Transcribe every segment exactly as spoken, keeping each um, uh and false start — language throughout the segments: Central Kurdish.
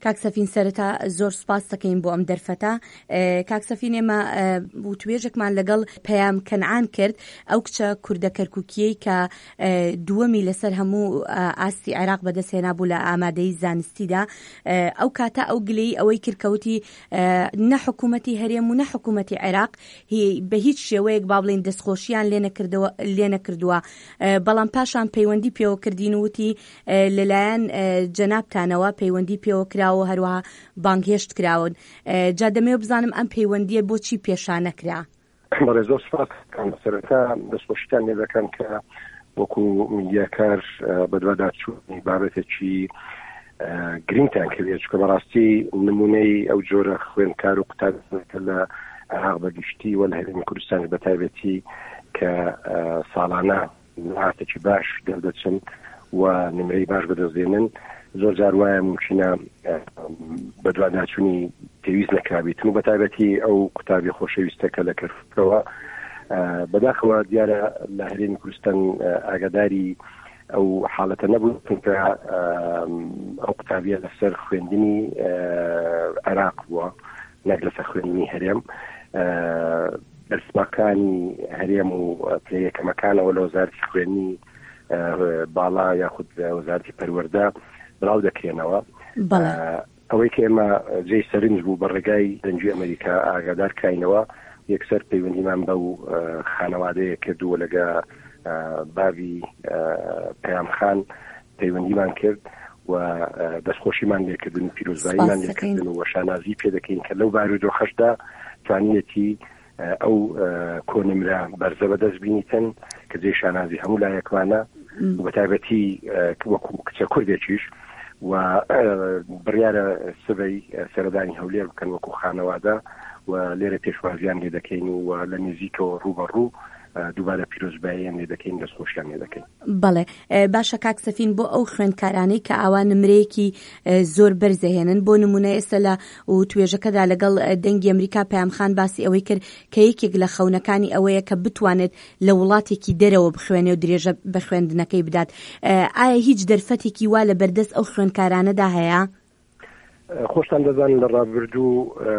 کاک سەفین سەرەتا زۆر سوپاس دەکەین بۆ ئەم دەرفەتە. کاک سەفین ئێمە وتوێژێکمان لەگەڵ پەیام کەنعان کرد، ئەو کچە کوردە کەرکووکیەی کە دووەمی لەسەر هەموو ئاستی عێراق بەدەستهێنا بوو لە ئامادەی زانستیدا. ئەو کاتە ئەو گلەی ئەوەی کردکەوتی نە حکوومەتی هەرێم و نە حکوومەتی عێراق بە هیچ شێوەیەک با بڵێن دەستخۆشیان لێ نەکردووە، بەڵام پاشان پەیوەندی پێوە کردین وتی لەلایەن جەنابتانەوە پەیوەندی پێوە کراوە، هەروەها بانگهێشت کراون. جا دەمەوێت بزانم ئەم پەیوەندیە بۆچی پێشان نەکرا؟ بەڵێ زۆر سپاس سەرەتا دەستخۆشیتان لێ دەکەم کە وەکو میدیاکار بەدواداچوونی بابەتێکی گرنگتان کردێت، چکە بەڕاستی نمونەی ئەو جۆرە خوێندکار و قوتابیەکە لە عێراق بەگشتی و لە هەرێمی کوردستان بەتایبەتی کە ساڵانە هاتێکی باش دەردەچن و نمرەی باش بەدەستێنن، زۆر جار وایە ممکنە بەدواداچوونی پێویست نەکرابێتن و بەتایبەتی ئەو قوتابی خۆشەویستەکە لە کەرکووکەوە بەداخەوە دیارە لە هەرێمی کوردستان ئاگاداری ئەو حاڵەتە نەبوو کە ئەو قوتابیە لەسەر خوێندنی عێراق بووە نەک لەسەر خوێندنی هەرێم. دەرسمەکانی هەرێم و پلەیەکەمەکانەوە لە وەزارەتی خوێندنی باڵا یاخود وەزارەتی پەروەردە بڵاو دەکرێنەوە. ئەوەی کە ئێمە جێی سەرنج بوو بە ڕێگای دەنگی ئەمریکا ئاگادار کراینەوە، یەکسەر پەیوەندیمان بەو خانەوادەیە کردووە لەگە باوی پەیامخان پەیوەندیمان کرد و دەستخۆشیمان لێکردن و پیرۆزباییمان لێکردن و وەشانازی پێ دەکەین کە لەو بارودۆخەشدا توانیەتی ئەو کۆنمرە بەرزە بەدەست بینیتن کە جێی شانازی هەموو لایەکوانە و بەتایبەتی وەکو کچە کوردێکیش و بڕیارە سبەی سەردانی هەولێر بکەن وەکو خانەوادە و لێرە پێشوازیان لێ دەکەین و لە نزیکەوە ڕوبەڕوو دووبارە پیرۆزباییان لێ دەکەین، دەستخۆشیان لێ دەکەین. بەڵێ باشە کاک سەفین، بۆ ئەو خوێندکارانەی کە ئاوا نمرەیەکی زۆر بەرزەهێنن، بۆ نمونە ئێستا لە و توێژەکەدا لەگەڵ دەنگی ئەمریکا پەیامخان باسی ئەوەی کرد کە یەکێک لە خەونەکانی ئەوەیە کە بتوانێت لە وڵاتێکی دەرەوە بخوێنێ و درێژە بە خوێندنەکەی بدات. ئایا هیچ دەرفەتێکی وا لە بەردەست ئەو خوێندکارانەدا هەیە؟ خۆشتان دەزانن لە ڕابردوو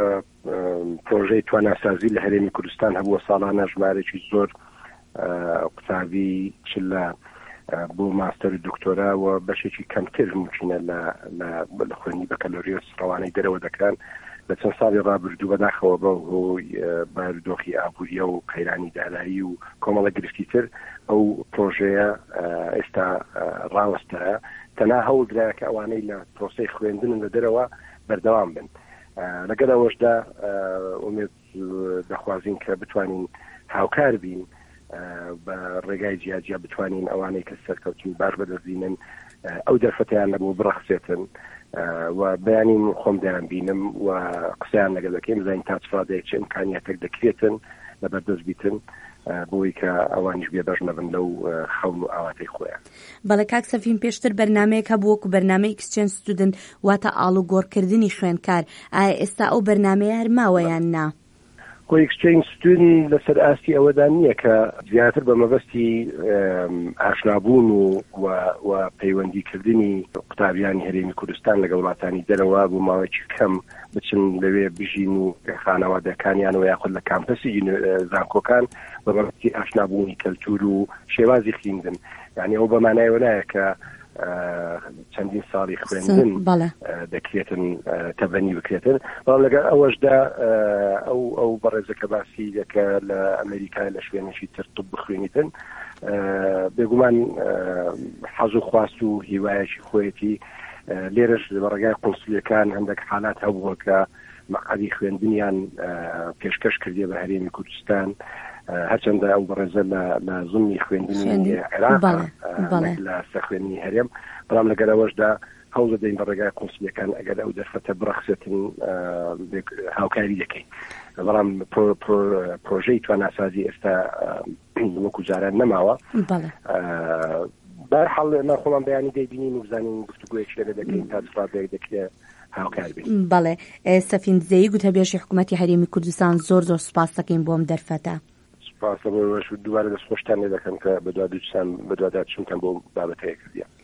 پرۆژەی تواناسازی لە هەرێمی کوردستان هەبووە ساڵانە ژمارەی زۆر قوتابی چ لە بۆ ماستەر و دکتۆرا و بەشێکی کەمتر ممکنە لە خوێنی بەکەلۆریۆس ڕەوانەی دەرەوە دەکران. لە چەند ساڵی ڕابردوو بەداخەوە بە هۆی بارودۆخی ئابووریە و قەیرانی دارایی و کۆمەڵە گرفتی تر ئەو پرۆژەیە ئێستا ڕاوەستەیە، تەنها هەوڵدرایە کە ئەوانەی لە پرۆسەی خوێندن لە دەرەوە بەردەوام بن. لەگەڵ ئەوەشدا ئومێد دەخوازین کە بتوانین هاوکار بین بە ڕێگای جیاجیا، بتوانین ئەوانەی کە سەرکەوتین باش بەدەستبینن ئەو دەرفەتیان لەبوو بڕەخسێتن و بەیانین خۆم دەیان بینم و قسەیان لەگەڵ دەکەین بزانین تا چ چه ئیمکانیاتێک دەکرێتن لە بەردەست بیتن بۆی کە ئەوانیش بێ بەش نەبن لەو خەون و ئاواتەی خۆیان. بەڵێ کاک سەفین، پێشتر بەرنامەیەک هەبوو وەکو بەرنامەی ئێکسچێنج ستودنت واتە ئاڵوگۆڕکردنی خوێندکار، ئایا ئێستا ئەو بەرنامەیە هەر ماوە یان نا؟ خۆی ئێکسچێنج ستودنت لەسەر ئاستی ئەوەدا نییە کە زیاتر بە مەبەستی ئاشنابوون و پەیوەندیکردنی قوتابیانی هەرێمی کوردستان لەگەڵ وڵاتانی دەرەوە بۆ ماوەیەکی کەم بچن لەوێ بژین و خانەوادەکانیانەوە یاخود لە کامپەسی زانکۆکان بە مەبەستی ئاشنابوونی کەلتور و شێوازی خوێندن. یعنی ئەو بەمانایەوە نایە کە چەندین ساڵی خوێندن دەکرێتن تەبەنی بکرێتن، بەڵام لەگەڵ ئەوەشدا ئەو ئەو بەڕێزەکە باسی دەکە لە ئەمریکا لە شوێنێکی تر طب بخوێنیتن، بێگومان حەز و خواست و هیوایەکی خۆیەتی لێرەش بە ڕێگای قونسولیەکان هەندێک حالات هەبووە کە مەقعدی خوێندنیان پێشکەش کردیە بە هەرێمی کوردستان، هەرچەندە ئەو بەڕێزە لە زمانی خوێندنی عێراق لە سەرخوێنی هەرێم، بەڵام لەگەڵەوەشدا هەوڵ دەدەین بە ڕێگای قونسولیەکان ئەگەر ئەو دەرفەتە بڕەخسێتن هاوکاری دەکەین. بەڵام پرۆژەی تواناسازی ئێستا وەکو جاران نەماوە. بەرحەڵ ئێمە خۆمان بەیانی دەیبینین و بزانین گفتوگویەکی لەگە دەکەین تا چڕادێک دەکرێت هاوکار بین. بەڵێ سەفین زەیی گوتەبێژی حکوومەتی هەرێمی کوردستان زۆر زۆر سوپاس دەکەین بۆ ئەم دەرفەتە. سوپاس لەبەرەوەش دووبارە دەستخۆشتان لێ دەکەم کە بەدواداچوونتان بۆ بابەتەیە کردیان.